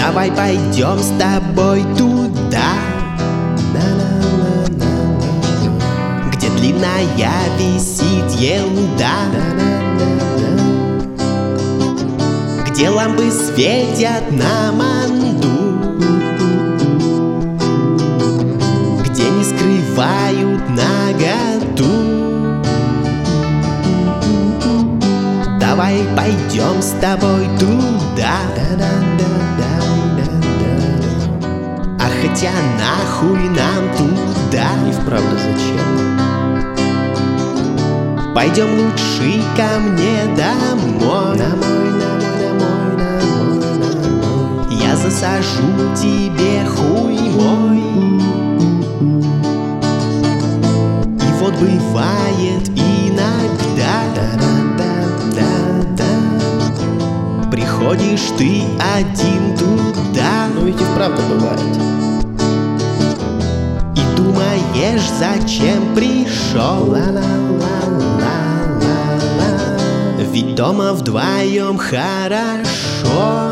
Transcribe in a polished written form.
Давай пойдем с тобой туда, где длинная висит елда, где лампы светят на манду, где не скрывают наготу. Давай пойдем с тобой туда, а хотя нахуй нам туда. И вправду зачем? Пойдем лучше ко мне домой. Я засажу тебе хуй мой. И вот бывает иногда приходишь ты один туда. Ну ведь и вправду бывает. И думаешь, зачем пришел? Ведь дома вдвоем хорошо.